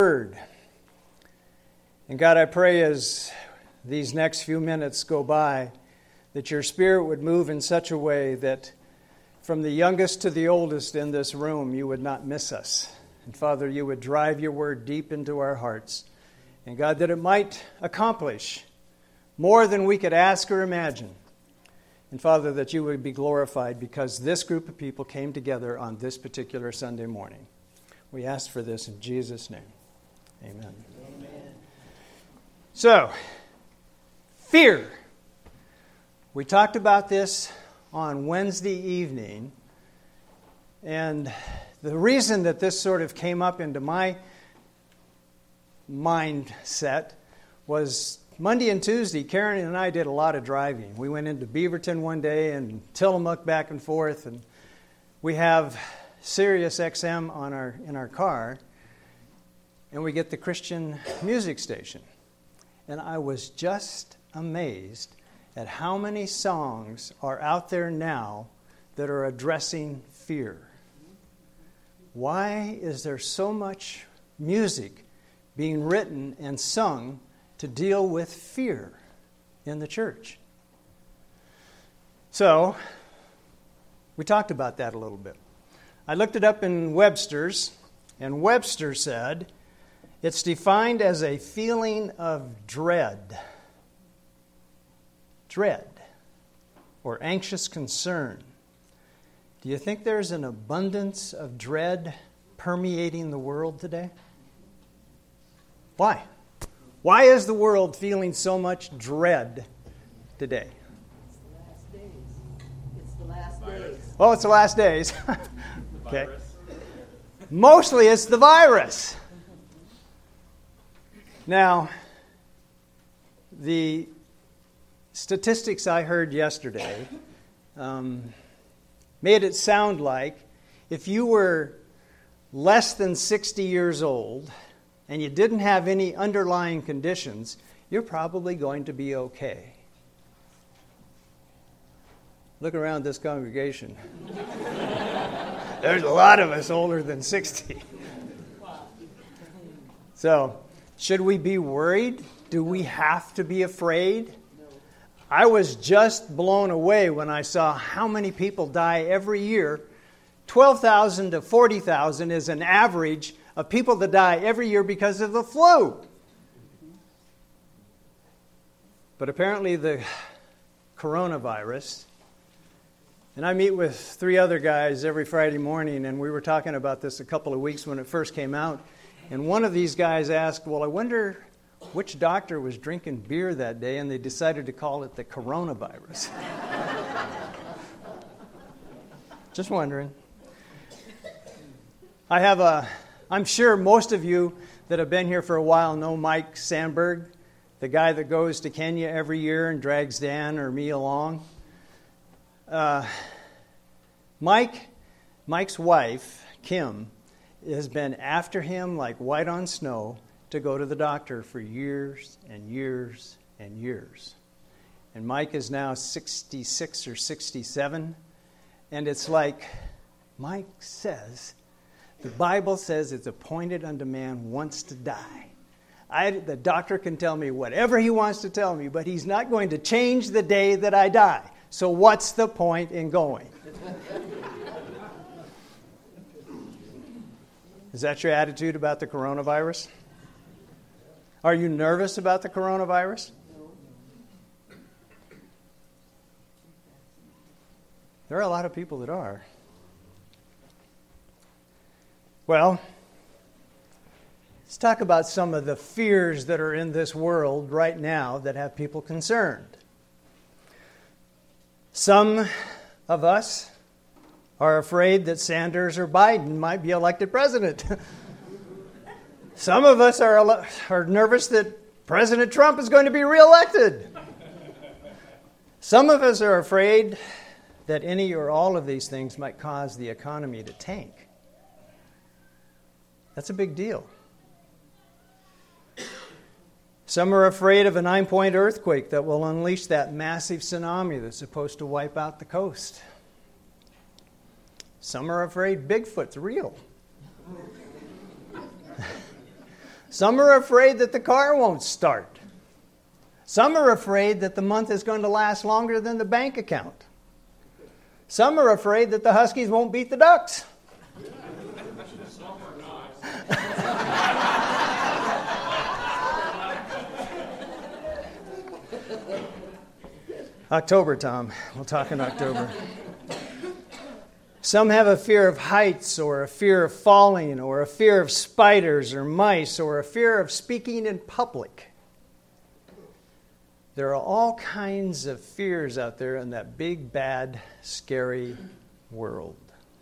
Word. And God, I pray as these next few minutes go by that your Spirit would move in such a way that from the youngest to the oldest in this room, you would not miss us. And Father, you would drive your word deep into our hearts. And God, that it might accomplish more than we could ask or imagine. And Father, that you would be glorified because this group of people came together on this particular Sunday morning. We ask for this in Jesus' name. Amen. Amen. So, fear. We talked about this on Wednesday evening, and the reason that this sort of came up into my mindset was Monday and Tuesday, Karen and I did a lot of driving. We went into Beaverton one day and Tillamook back and forth, and we have Sirius XM in our car, and we get the Christian music station. And I was just amazed at how many songs are out there now that are addressing fear. Why is there so much music being written and sung to deal with fear in the church? So, we talked about that a little bit. I looked it up in Webster's, and Webster said, it's defined as a feeling of dread. Dread, or anxious concern. Do you think there's an abundance of dread permeating the world today? Why? Why is the world feeling so much dread today? It's the last days. Oh, it's the last days. Okay. Mostly it's the virus. Now, the statistics I heard yesterday made it sound like if you were less than 60 years old and you didn't have any underlying conditions, you're probably going to be okay. Look around this congregation. There's a lot of us older than 60. So, should we be worried? Do we have to be afraid? I was just blown away when I saw how many people die every year. 12,000 to 40,000 is an average of people that die every year because of the flu. But apparently the coronavirus, and I meet with 3 other guys every Friday morning, and we were talking about this a couple of weeks when it first came out. And one of these guys asked, well, I wonder which doctor was drinking beer that day, and they decided to call it the coronavirus. Just wondering. I'm sure most of you that have been here for a while know Mike Sandberg, the guy that goes to Kenya every year and drags Dan or me along. Mike's wife, Kim, has been after him like white on snow to go to the doctor for years and years and years. And Mike is now 66 or 67, and it's like Mike says, the Bible says it's appointed unto man once to die. The doctor can tell me whatever he wants to tell me, but he's not going to change the day that I die. So what's the point in going? Is that your attitude about the coronavirus? Are you nervous about the coronavirus? There are a lot of people that are. Well, let's talk about some of the fears that are in this world right now that have people concerned. Some of us are afraid that Sanders or Biden might be elected president. Some of us are nervous that President Trump is going to be reelected. Some of us are afraid that any or all of these things might cause the economy to tank. That's a big deal. Some are afraid of a 9-point earthquake that will unleash that massive tsunami that's supposed to wipe out the coast. Some are afraid Bigfoot's real. Some are afraid that the car won't start. Some are afraid that the month is going to last longer than the bank account. Some are afraid that the Huskies won't beat the Ducks. October, Tom. We'll talk in October. Some have a fear of heights, or a fear of falling, or a fear of spiders or mice, or a fear of speaking in public. There are all kinds of fears out there in that big, bad, scary world.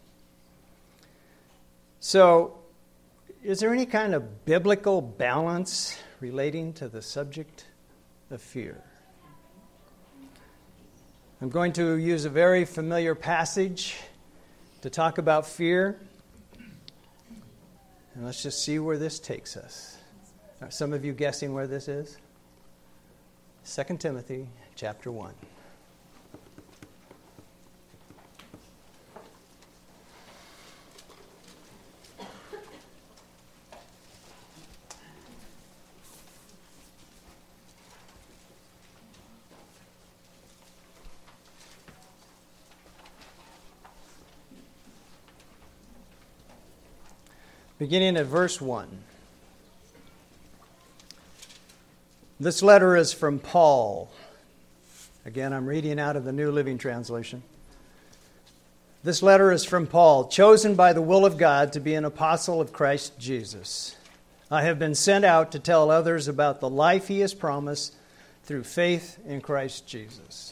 So, is there any kind of biblical balance relating to the subject of fear? I'm going to use a very familiar passage to talk about fear. And let's just see where this takes us. Are some of you guessing where this is? 2 Timothy chapter 1. Beginning at verse 1. This letter is from Paul. Again, I'm reading out of the New Living Translation. This letter is from Paul, chosen by the will of God to be an apostle of Christ Jesus. I have been sent out to tell others about the life he has promised through faith in Christ Jesus.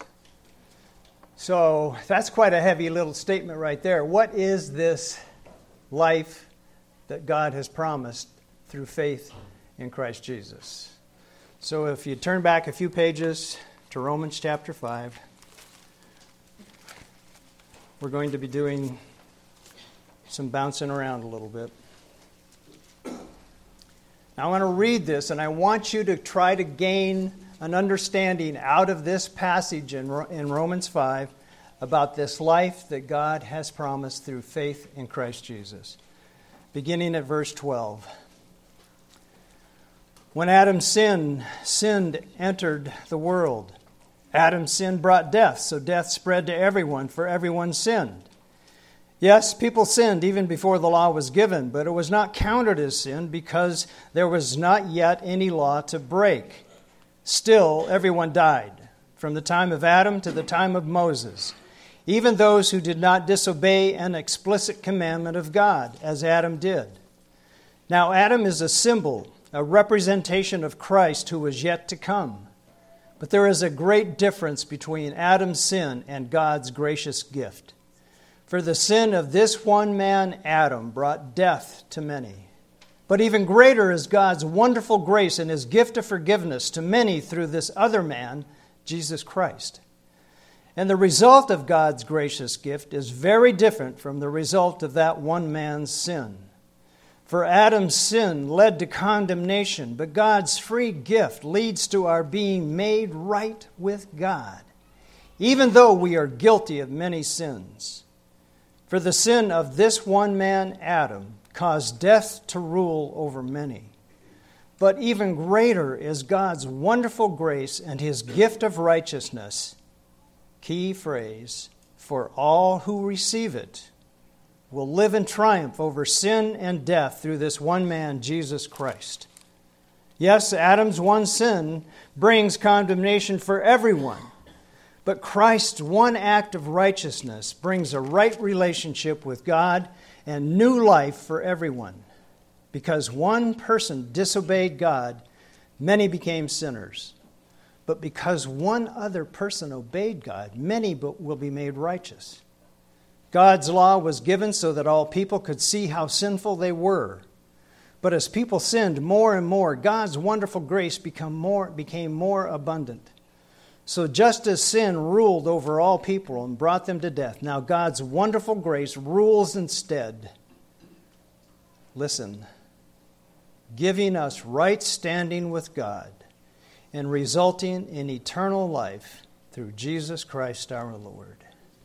So that's quite a heavy little statement right there. What is this life that God has promised through faith in Christ Jesus? So if you turn back a few pages to Romans chapter 5, we're going to be doing some bouncing around a little bit. Now I want to read this, and I want you to try to gain an understanding out of this passage in Romans 5 about this life that God has promised through faith in Christ Jesus. Beginning at verse 12. When Adam's sin entered the world. Adam's sin brought death, so death spread to everyone, for everyone sinned. Yes, people sinned even before the law was given, but it was not counted as sin because there was not yet any law to break. Still, everyone died, from the time of Adam to the time of Moses, even those who did not disobey an explicit commandment of God, as Adam did. Now Adam is a symbol, a representation of Christ who was yet to come. But there is a great difference between Adam's sin and God's gracious gift. For the sin of this one man, Adam, brought death to many. But even greater is God's wonderful grace and his gift of forgiveness to many through this other man, Jesus Christ. And the result of God's gracious gift is very different from the result of that one man's sin. For Adam's sin led to condemnation, but God's free gift leads to our being made right with God, even though we are guilty of many sins. For the sin of this one man, Adam, caused death to rule over many. But even greater is God's wonderful grace and his gift of righteousness. Key phrase, for all who receive it will live in triumph over sin and death through this one man, Jesus Christ. Yes, Adam's one sin brings condemnation for everyone, but Christ's one act of righteousness brings a right relationship with God and new life for everyone. Because one person disobeyed God, many became sinners. But because one other person obeyed God, many will be made righteous. God's law was given so that all people could see how sinful they were. But as people sinned more and more, God's wonderful grace became more abundant. So just as sin ruled over all people and brought them to death, now God's wonderful grace rules instead. Listen, giving us right standing with God and resulting in eternal life through Jesus Christ our Lord.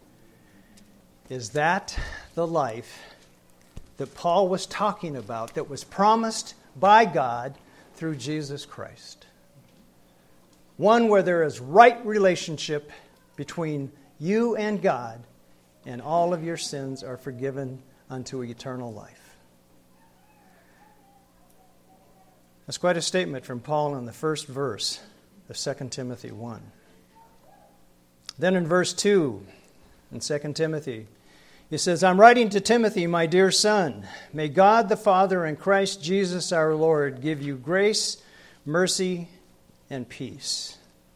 Is that the life that Paul was talking about that was promised by God through Jesus Christ. One where there is right relationship between you and God, and all of your sins are forgiven unto eternal life. That's quite a statement from Paul in the first verse of 2 Timothy 1. Then in verse 2 in 2 Timothy, he says, I'm writing to Timothy, my dear son. May God the Father and Christ Jesus our Lord give you grace, mercy, and peace.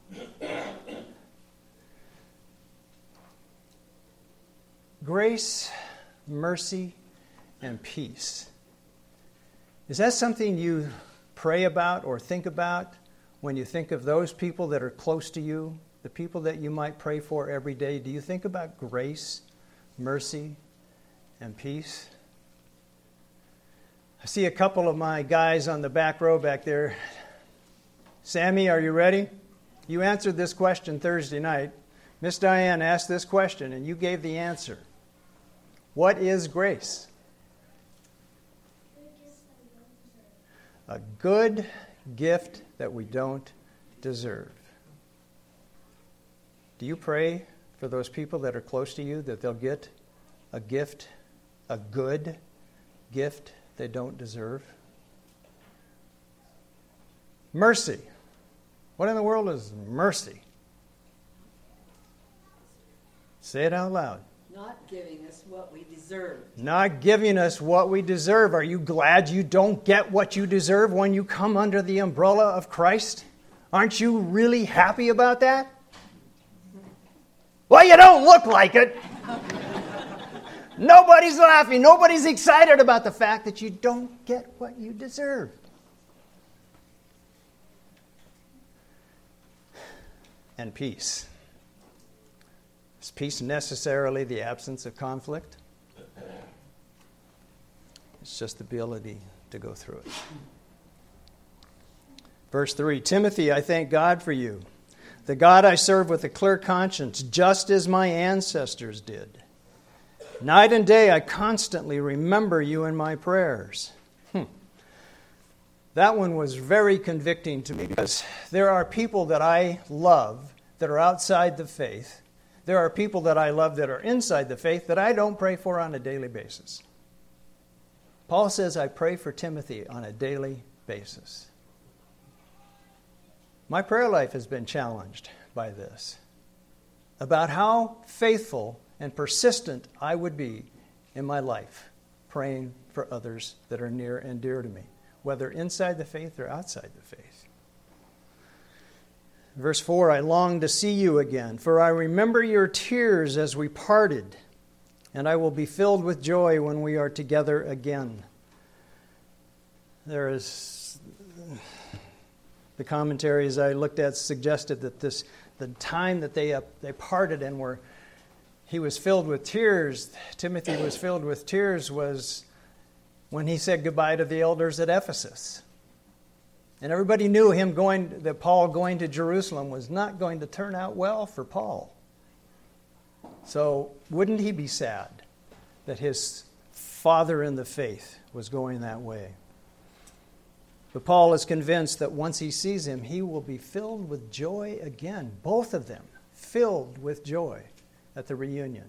Grace, mercy, and peace. Is that something you pray about or think about when you think of those people that are close to you, the people that you might pray for every day? Do you think about grace, mercy, and peace? I see a couple of my guys on the back row back there. Sammy, are you ready? You answered this question Thursday night. Miss Diane asked this question, and you gave the answer. What is grace? A good gift that we don't deserve. Do you pray for those people that are close to you that they'll get a gift, a good gift they don't deserve? Mercy. What in the world is mercy? Say it out loud. Not giving us what we deserve. Not giving us what we deserve. Are you glad you don't get what you deserve when you come under the umbrella of Christ? Aren't you really happy about that? Well, you don't look like it. Nobody's laughing. Nobody's excited about the fact that you don't get what you deserve. And peace. Is peace necessarily the absence of conflict? It's just the ability to go through it. Verse 3, Timothy, I thank God for you, the God I serve with a clear conscience, just as my ancestors did. Night and day I constantly remember you in my prayers. That one was very convicting to me because there are people that I love that are outside the faith. There are people that I love that are inside the faith that I don't pray for on a daily basis. Paul says I pray for Timothy on a daily basis. My prayer life has been challenged by this, about how faithful and persistent I would be in my life, praying for others that are near and dear to me, whether inside the faith or outside the faith. Verse 4, I long to see you again, for I remember your tears as we parted, and I will be filled with joy when we are together again. There is, the commentaries I looked at suggested that the time that they parted and he was filled with tears, Timothy was filled with tears, was when he said goodbye to the elders at Ephesus. And everybody knew that Paul going to Jerusalem was not going to turn out well for Paul. So wouldn't he be sad that his father in the faith was going that way? But Paul is convinced that once he sees him, he will be filled with joy again. Both of them filled with joy at the reunion.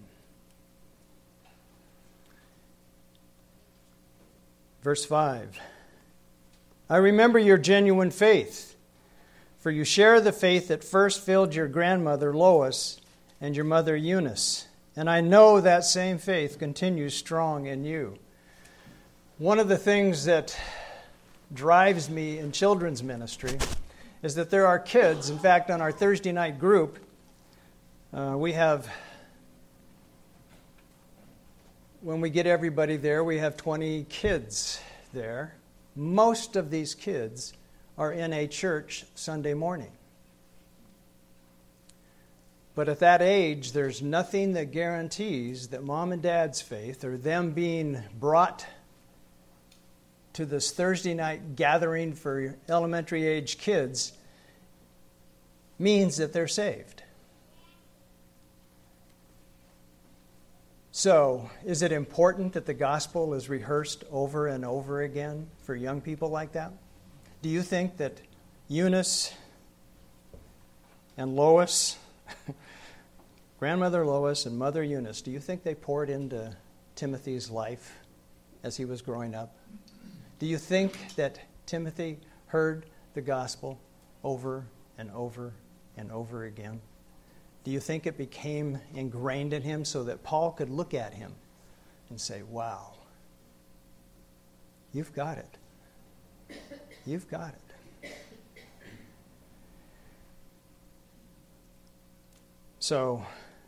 Verse 5. I remember your genuine faith, for you share the faith that first filled your grandmother Lois and your mother Eunice, and I know that same faith continues strong in you. One of the things that drives me in children's ministry is that there are kids. In fact, on our Thursday night group, when we get everybody there, we have 20 kids there. Most of these kids are in a church Sunday morning. But at that age, there's nothing that guarantees that mom and dad's faith, or them being brought to this Thursday night gathering for elementary age kids, means that they're saved. So, is it important that the gospel is rehearsed over and over again for young people like that? Do you think that Eunice and Lois, Grandmother Lois and Mother Eunice, do you think they poured into Timothy's life as he was growing up? Do you think that Timothy heard the gospel over and over and over again? Do you think it became ingrained in him so that Paul could look at him and say, wow, you've got it. You've got it. So,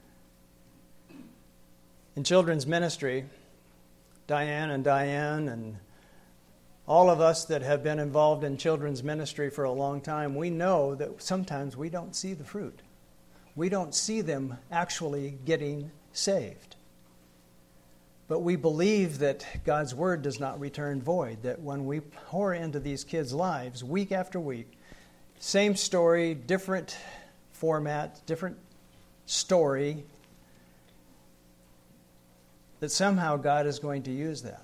in children's ministry, Diane and all of us that have been involved in children's ministry for a long time, we know that sometimes we don't see the fruit. We don't see them actually getting saved. But we believe that God's Word does not return void, that when we pour into these kids' lives week after week, same story, different format, different story, that somehow God is going to use that.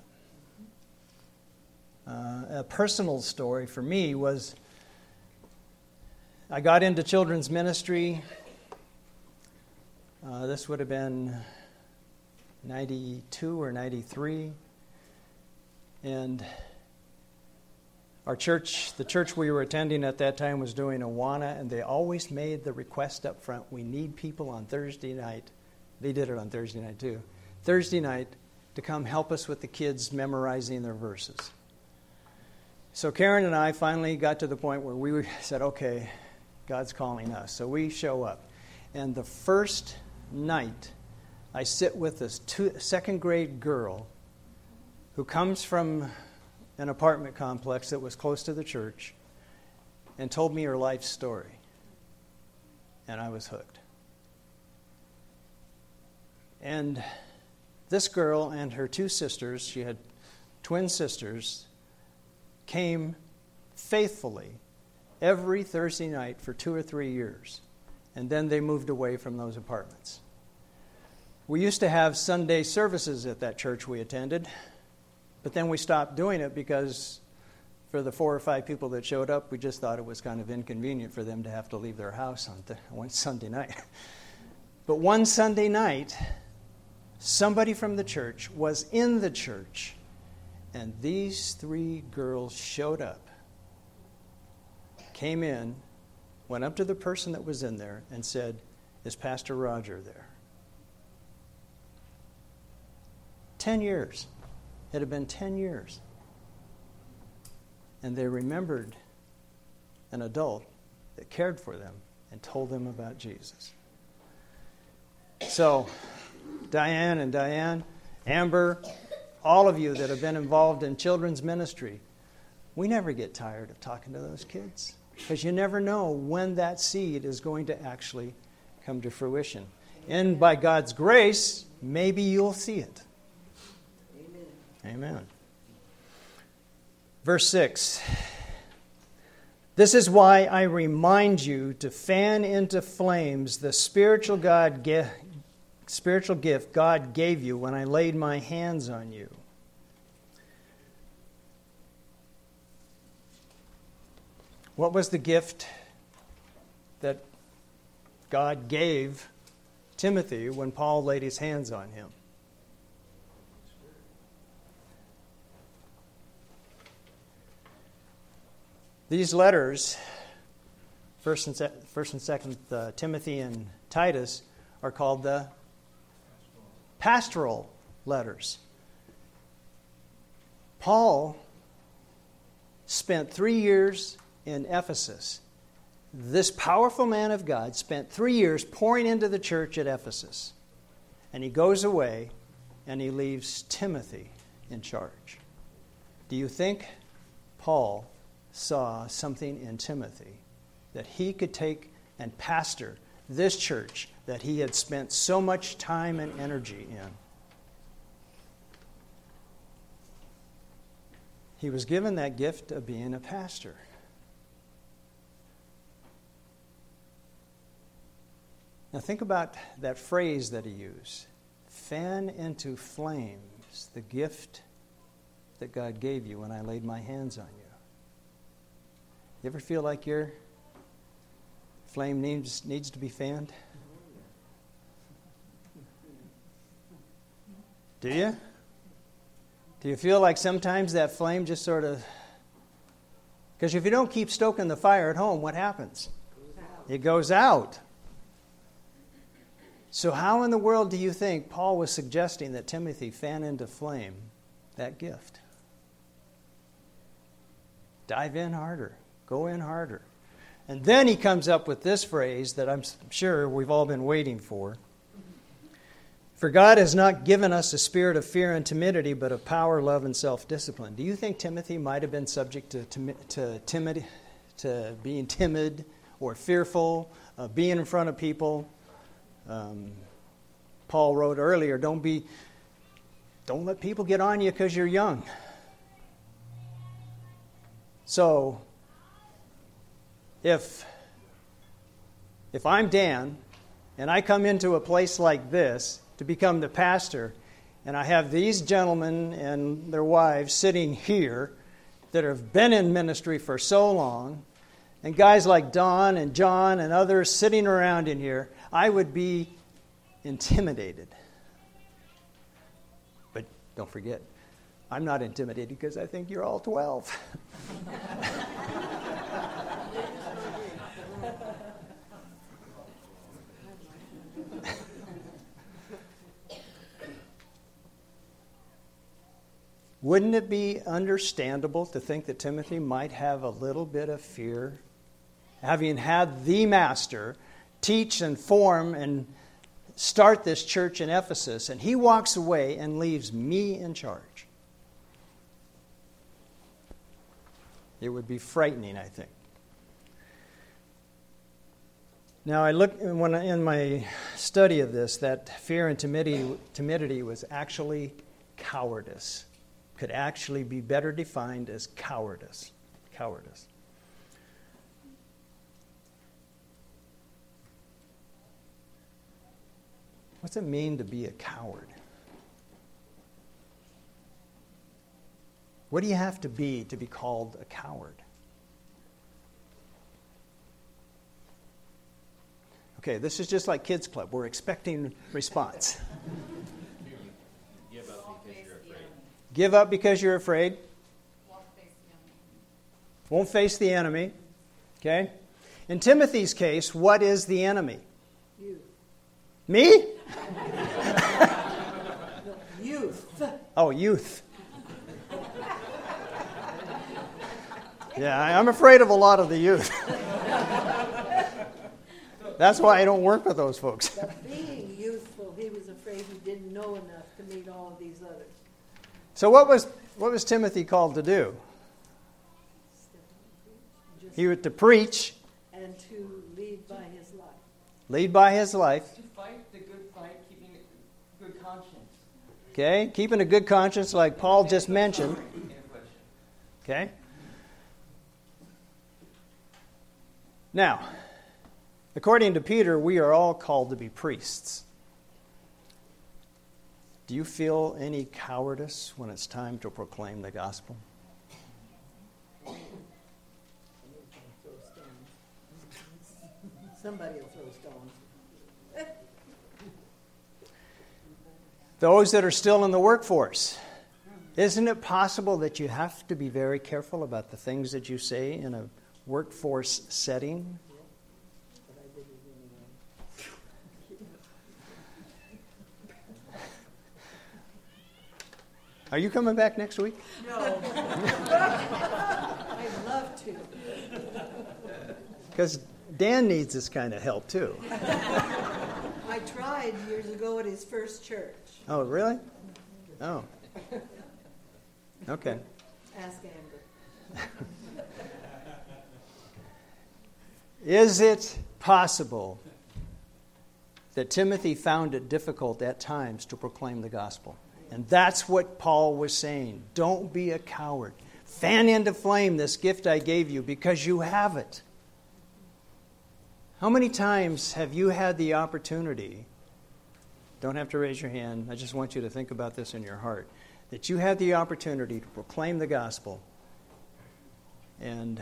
A personal story for me was I got into children's ministry. This would have been 92 or 93. And our church, the church we were attending at that time, was doing Awana, and they always made the request up front, we need people on Thursday night. They did it on Thursday night too. Thursday night to come help us with the kids memorizing their verses. So Karen and I finally got to the point where we said, okay, God's calling us. So we show up. And the first night, I sit with this second grade girl who comes from an apartment complex that was close to the church and told me her life story. And I was hooked. And this girl and her two sisters, she had twin sisters, came faithfully every Thursday night for 2 or 3 years. And then they moved away from those apartments. We used to have Sunday services at that church we attended, but then we stopped doing it because for the 4 or 5 people that showed up, we just thought it was kind of inconvenient for them to have to leave their house on one Sunday night. But one Sunday night, somebody from the church was in the church, and these 3 girls showed up, came in, went up to the person that was in there and said, "Is Pastor Roger there?" 10 years. It had been 10 years. And they remembered an adult that cared for them and told them about Jesus. So, Diane, Amber, all of you that have been involved in children's ministry, we never get tired of talking to those kids because you never know when that seed is going to actually come to fruition. And by God's grace, maybe you'll see it. Amen. Verse 6. This is why I remind you to fan into flames the spiritual gift God gave you when I laid my hands on you. What was the gift that God gave Timothy when Paul laid his hands on him? These letters, 1st and 2nd Timothy and Titus, are called the pastoral letters. Paul spent 3 years in Ephesus. This powerful man of God spent 3 years pouring into the church at Ephesus. And he goes away and he leaves Timothy in charge. Do you think Paul saw something in Timothy that he could take and pastor this church that he had spent so much time and energy in? He was given that gift of being a pastor. Now think about that phrase that he used. fan into flames the gift that God gave you when I laid my hands on you. You ever feel like your flame needs to be fanned? Do you? Do you feel like sometimes that flame just sort of... Because if you don't keep stoking the fire at home, what happens? It goes out. So how in the world do you think Paul was suggesting that Timothy fan into flame that gift? Dive in harder. Go in harder. And then he comes up with this phrase that I'm sure we've all been waiting for. For God has not given us a spirit of fear and timidity, but of power, love, and self-discipline. Do you think Timothy might have been subject to being timid or fearful, being in front of people? Paul wrote earlier, don't let people get on you because you're young. So, if I'm Dan and I come into a place like this to become the pastor, and I have these gentlemen and their wives sitting here that have been in ministry for so long, and guys like Don and John and others sitting around in here, I would be intimidated. But don't forget, I'm not intimidated because I think you're all 12. Wouldn't it be understandable to think that Timothy might have a little bit of fear, having had the master teach and form and start this church in Ephesus, and he walks away and leaves me in charge? It would be frightening, I think. Now, I look when in my study of this that fear and timidity was actually cowardice. Could actually be better defined as cowardice. Cowardice. What's it mean to be a coward? What do you have to be called a coward? Okay, this is just like Kids Club. We're expecting response. Give up because you're afraid. Won't face the enemy. Okay? In Timothy's case, what is the enemy? You. Me? Youth. Oh, youth. Yeah, I'm afraid of a lot of the youth. That's why I don't work with those folks. But being youthful, he was afraid he didn't know enough to meet all of these others. So what was Timothy called to do? He was to preach. And to lead by his life. Lead by his life. To fight the good fight, keeping a good conscience. Okay, keeping a good conscience like Paul just mentioned. Okay. Now, according to Peter, we are all called to be priests. Do you feel any cowardice when it's time to proclaim the gospel? Somebody will throw stones. Those that are still in the workforce, isn't it possible that you have to be very careful about the things that you say in a workforce setting? Are you coming back next week? No. I'd love to. Because Dan needs this kind of help too. I tried years ago at his first church. Oh, really? Oh. Okay. Ask Amber. Is it possible that Timothy found it difficult at times to proclaim the gospel? And that's what Paul was saying. Don't be a coward. Fan into flame this gift I gave you because you have it. How many times have you had the opportunity Don't have to raise your hand. I just want you to think about this in your heart. That you had the opportunity to proclaim the gospel. And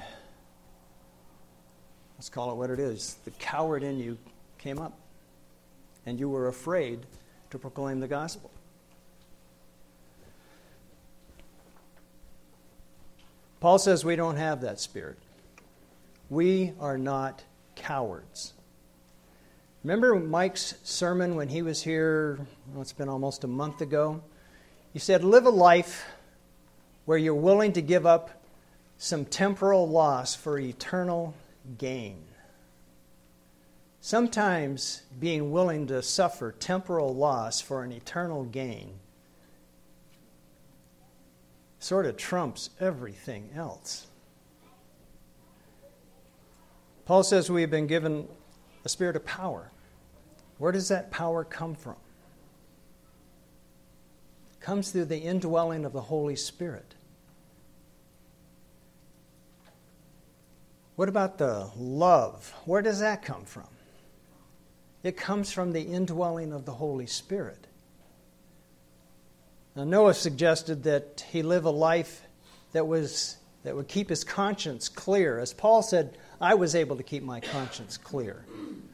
let's call it what it is. The coward in you came up. And you were afraid to proclaim the gospel. Paul says we don't have that spirit. We are not cowards. Remember Mike's sermon when he was here, it's been almost a month ago? He said, live a life where you're willing to give up some temporal loss for eternal gain. Sometimes being willing to suffer temporal loss for an eternal gain sort of trumps everything else. Paul says we have been given a spirit of power. Where does that power come from? It comes through the indwelling of the Holy Spirit. What about the love? Where does that come from? It comes from the indwelling of the Holy Spirit. Now, Noah suggested that he live a life that would keep his conscience clear. As Paul said, I was able to keep my conscience clear.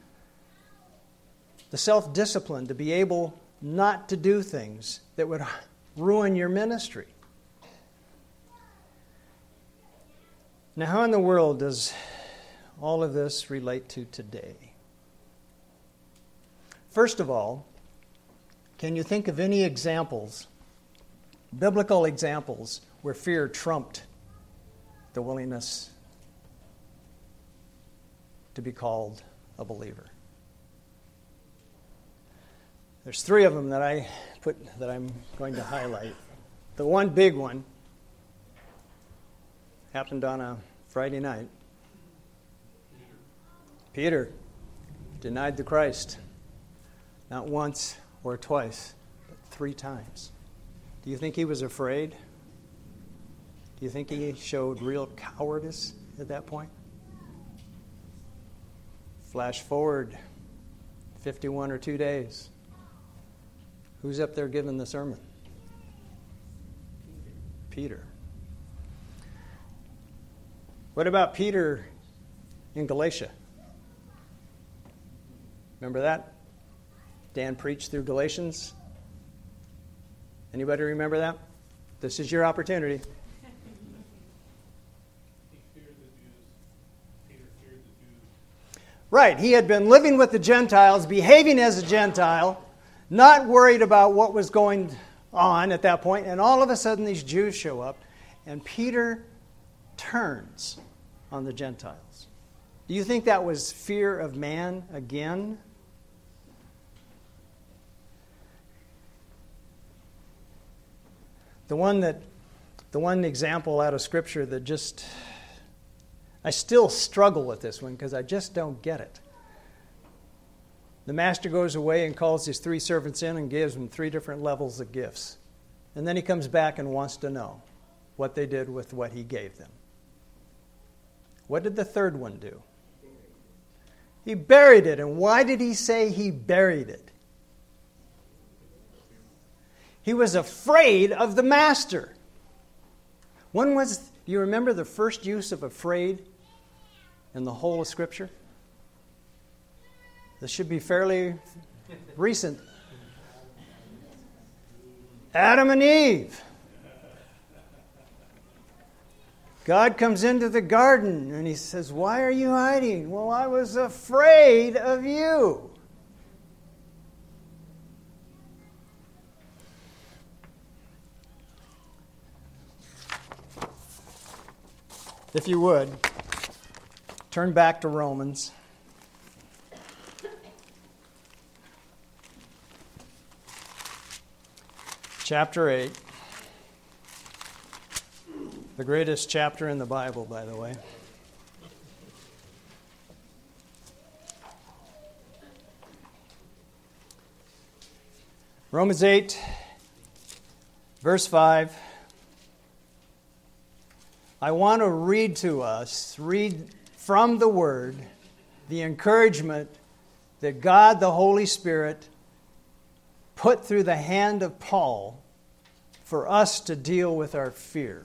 The self-discipline to be able not to do things that would ruin your ministry. Now, how in the world does all of this relate to today? First of all, can you think of any examples, biblical examples, where fear trumped the willingness to be called a believer? There's three of them that I'm going to highlight. The one big one happened on a Friday night. Peter denied the Christ, not once or twice, but 3 times. Do you think he was afraid? Do you think he showed real cowardice at that point? Flash forward 51 or 2 days. Who's up there giving the sermon? Peter. What about Peter in Galatia? Remember that? Dan preached through Galatians. Anybody remember that? This is your opportunity. Right, he had been living with the Gentiles, behaving as a Gentile, not worried about what was going on at that point, and all of a sudden these Jews show up, and Peter turns on the Gentiles. Do you think that was fear of man again? The one example out of Scripture that just, I still struggle with this one because I just don't get it. The master goes away and calls his 3 servants in and gives them 3 different levels of gifts. And then he comes back and wants to know what they did with what he gave them. What did the 3rd one do? He buried it. And why did he say he buried it? He was afraid of the master. Do you remember the first use of afraid in the whole of Scripture? This should be fairly recent. Adam and Eve. God comes into the garden and he says, "Why are you hiding?" "Well, I was afraid of you." If you would, turn back to Romans. Chapter 8. The greatest chapter in the Bible, by the way. Romans 8, verse 5. I want to read from the Word, the encouragement that God, the Holy Spirit, put through the hand of Paul for us to deal with our fear.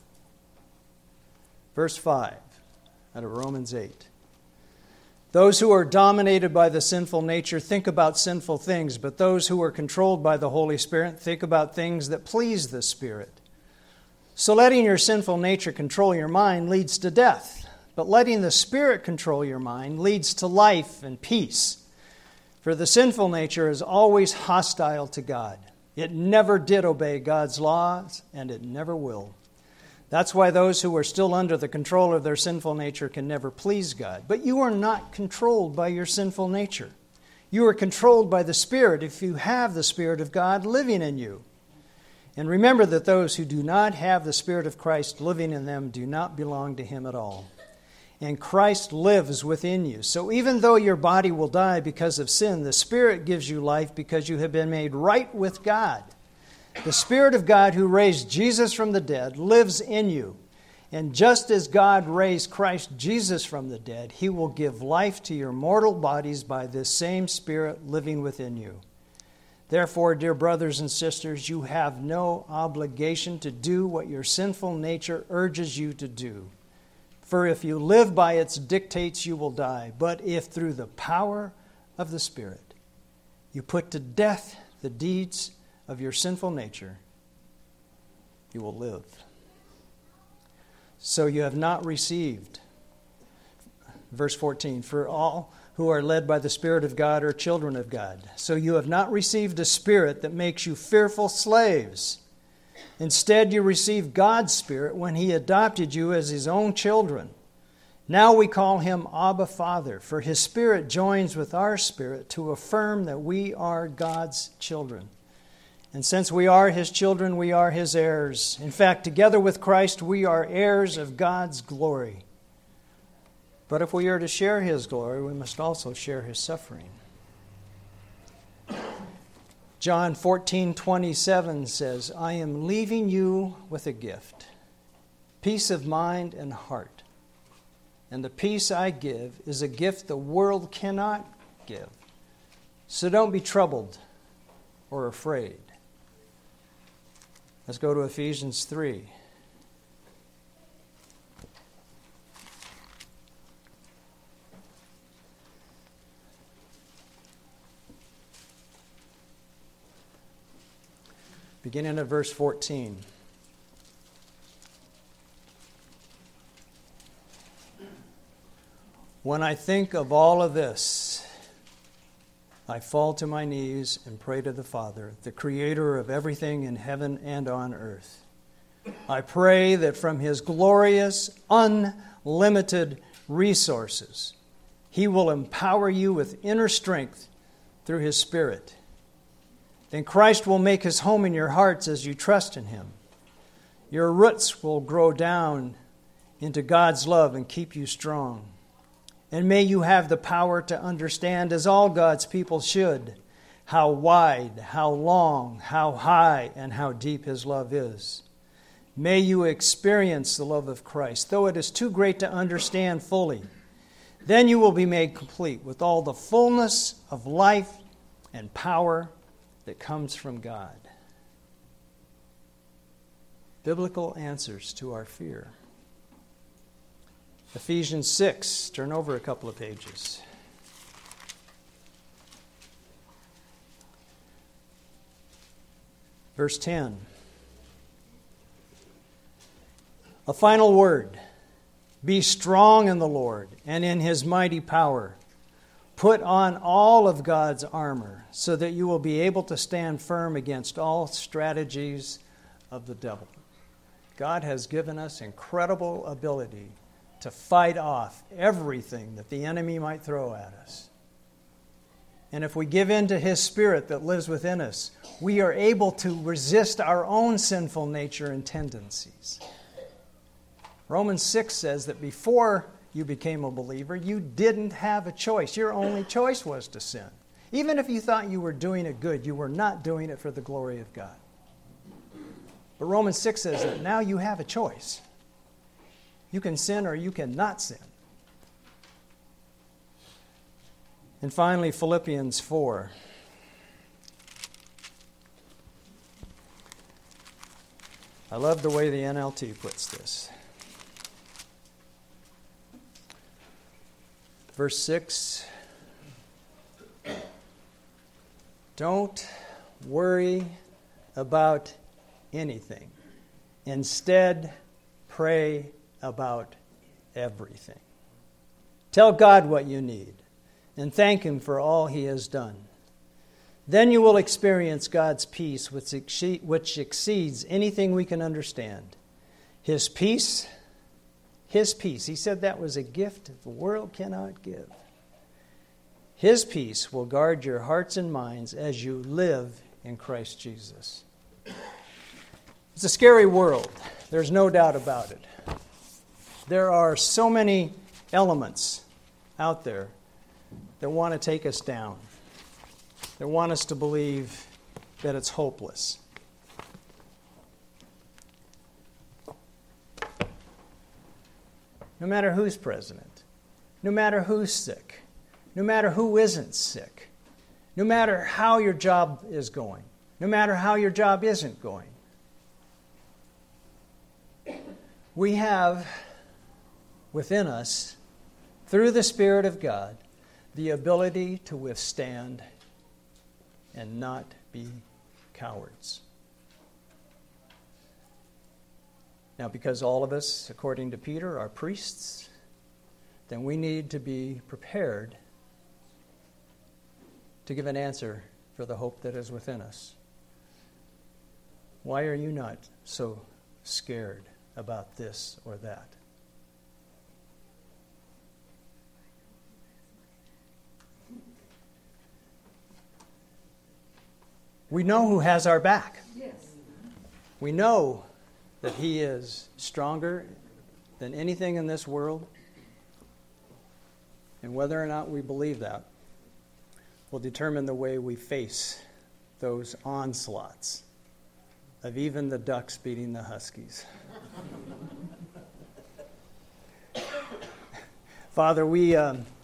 Verse 5 out of Romans 8. Those who are dominated by the sinful nature think about sinful things, but those who are controlled by the Holy Spirit think about things that please the Spirit. So letting your sinful nature control your mind leads to death, but letting the Spirit control your mind leads to life and peace. For the sinful nature is always hostile to God. It never did obey God's laws, and it never will. That's why those who are still under the control of their sinful nature can never please God. But you are not controlled by your sinful nature. You are controlled by the Spirit if you have the Spirit of God living in you. And remember that those who do not have the Spirit of Christ living in them do not belong to Him at all. And Christ lives within you. So even though your body will die because of sin, the Spirit gives you life because you have been made right with God. The Spirit of God who raised Jesus from the dead lives in you. And just as God raised Christ Jesus from the dead, He will give life to your mortal bodies by this same Spirit living within you. Therefore, dear brothers and sisters, you have no obligation to do what your sinful nature urges you to do. For if you live by its dictates, you will die. But if through the power of the Spirit you put to death the deeds of your sinful nature, you will live. So you have not received, verse 14, for all who are led by the Spirit of God are children of God. So you have not received a spirit that makes you fearful slaves. Instead, you received God's Spirit when He adopted you as His own children. Now we call Him Abba, Father, for His Spirit joins with our spirit to affirm that we are God's children. And since we are His children, we are His heirs. In fact, together with Christ, we are heirs of God's glory. But if we are to share His glory, we must also share His suffering. John 14:27 says, I am leaving you with a gift, peace of mind and heart. And the peace I give is a gift the world cannot give. So don't be troubled or afraid. Let's go to Ephesians 3. Beginning at verse 14. When I think of all of this, I fall to my knees and pray to the Father, the Creator of everything in heaven and on earth. I pray that from His glorious, unlimited resources, He will empower you with inner strength through His Spirit. Then Christ will make His home in your hearts as you trust in Him. Your roots will grow down into God's love and keep you strong. And may you have the power to understand, as all God's people should, how wide, how long, how high, and how deep His love is. May you experience the love of Christ, though it is too great to understand fully. Then you will be made complete with all the fullness of life and power that comes from God. Biblical answers to our fear. Ephesians 6, turn over a couple of pages. Verse 10. A final word. Be strong in the Lord and in His mighty power. Put on all of God's armor so that you will be able to stand firm against all strategies of the devil. God has given us incredible ability to fight off everything that the enemy might throw at us. And if we give in to His Spirit that lives within us, we are able to resist our own sinful nature and tendencies. Romans 6 says that before you became a believer, you didn't have a choice. Your only choice was to sin. Even if you thought you were doing it good, you were not doing it for the glory of God. But Romans 6 says that now you have a choice. You can sin or you cannot sin. And finally, Philippians 4. I love the way the NLT puts this. Verse 6. Don't worry about anything. Instead, pray about everything. Tell God what you need and thank Him for all He has done. Then you will experience God's peace, which exceeds anything we can understand. His peace, He said that was a gift the world cannot give. His peace will guard your hearts and minds as you live in Christ Jesus. It's a scary world. There's no doubt about it. There are so many elements out there that want to take us down. They want us to believe that it's hopeless. No matter who's president, no matter who's sick, no matter who isn't sick, no matter how your job is going, no matter how your job isn't going, we have within us, through the Spirit of God, the ability to withstand and not be cowards. Now, because all of us, according to Peter, are priests, then we need to be prepared to give an answer for the hope that is within us. Why are you not so scared about this or that? We know who has our back. Yes. We know that He is stronger than anything in this world. And whether or not we believe that will determine the way we face those onslaughts of even the Ducks beating the Huskies. Father, we